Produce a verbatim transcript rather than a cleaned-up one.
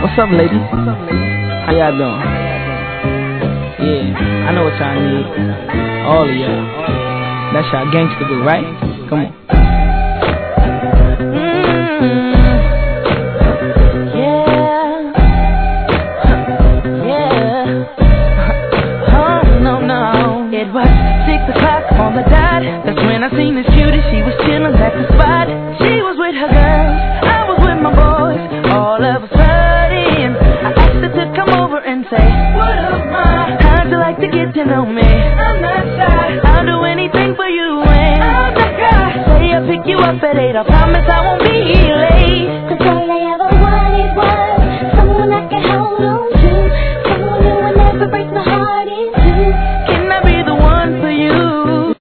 What's up, ladies? How y'all doing? Yeah, I know what y'all need. All of y'all. That's y'all gangsta boo, right? Come on. Mm, yeah, yeah. Oh no no. It was six o'clock on the dot. That's when I seen this cutie. She was chillin' at the spot. She was with her girls. I was with my boys. All of a sudden, I asked her to come over and say, what up, ma? How'd you like to get to know me? I'm not shy. I'll do anything for you, and I'm the guy. Say I'll pick you up at eight. I promise I won't